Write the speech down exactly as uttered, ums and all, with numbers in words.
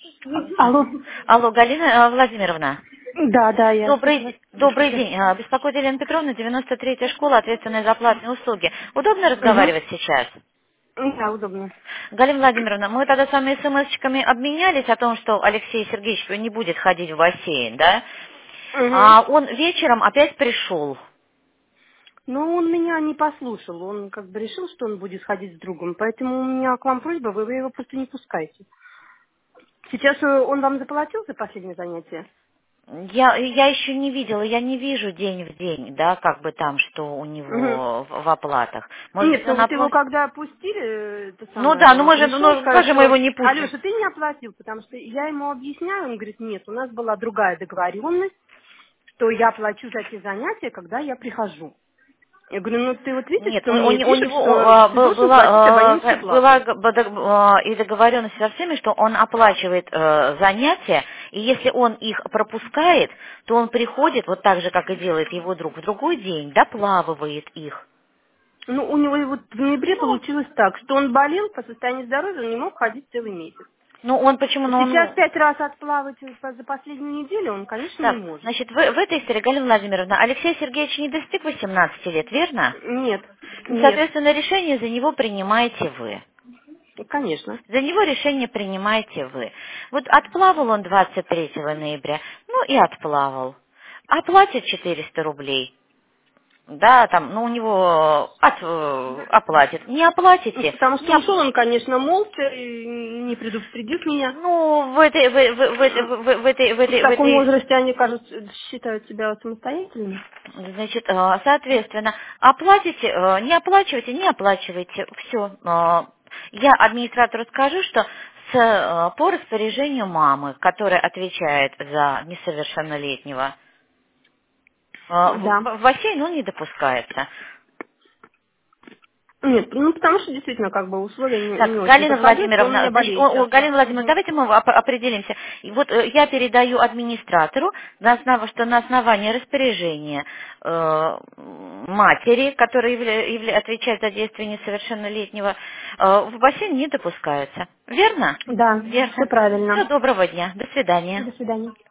Алло. Алло, Галина э, Владимировна. Да, да, я слушаю вас. Добрый, добрый Слушайте. день. Э, Беспокоит Елена Петровна, девяносто третья школа, ответственная за платные услуги. Удобно Угу. разговаривать сейчас? Да, удобно. Галина Владимировна, мы тогда с вами смс-очками обменялись о том, что Алексей Сергеевич не будет ходить в бассейн, да? Угу. А он вечером опять пришел. Но он меня не послушал. Он как бы решил, что он будет ходить с другом. Поэтому у меня к вам просьба, вы, вы его просто не пускайте. Сейчас э, он вам заплатил за последнее занятие? Я, я еще не видела, я не вижу день в день, да, как бы там, что у Угу. него в, в оплатах. Может Нет, быть, ну он вот его оплатит? когда опустили, э, это Ну да, ну самое, мы же, пришел, ну как сказать, же мы что его не пустим? Алеша, ты не оплатил, потому что я ему объясняю, он говорит, нет, у нас была другая договоренность, что я плачу за те занятия, когда я прихожу. Я говорю, ну ты вот видишь, Нет, что у, у мне не- у пишут, него что а, ты был- должен платить была, абонентскую а, была плату. г- бо- а, и договоренность со всеми, что он оплачивает э, занятия, и если он их пропускает, то он приходит, вот так же, как и делает его друг, в другой день, доплавывает их. Ну, у него и вот в ноябре Ну, получилось так, что он болел по состоянию здоровья, он не мог ходить целый месяц. ну он почему? Ну, Сейчас он, пять раз отплавать по- за последнюю неделю он, конечно, не так, может. значит, в, в этой истории, Галина Владимировна, Алексей Сергеевич не достиг восемнадцати лет, верно? Нет, И, нет, соответственно, решение за него принимаете вы. конечно. За него решение принимаете вы. Вот отплавал он двадцать третьего ноября, ну и отплавал. Оплатит четыреста рублей. Да, там, ну у него от, э, оплатит. Не Ну, оплатите, потому не что ушел оп- он, конечно, молча, и не предупредив меня. ну, в этой, в, в- в этой, в, в этой, в В этой, в таком этой, возрасте они, кажется, считают себя самостоятельными. значит, э, соответственно, оплатите, э, не оплачивайте, не оплачивайте, все. Я администратору скажу, что с, э, по распоряжению мамы, которая отвечает за несовершеннолетнего, э, в, Да. в бассейн он не допускается. Нет, ну потому что действительно как бы условия не, не Так, очень Галина подходящие, он у Владимировна, меня значит, болеет о- о, часто. Галина Владимировна, Мгм. давайте мы оп- определимся. И вот э, я передаю администратору, на основ- что на основании распоряжения э, матери, которая явля- явля- отвечает за действия несовершеннолетнего, э, в бассейн не допускается. Верно? Да, все Верно. правильно. Всего доброго дня. До свидания. До свидания.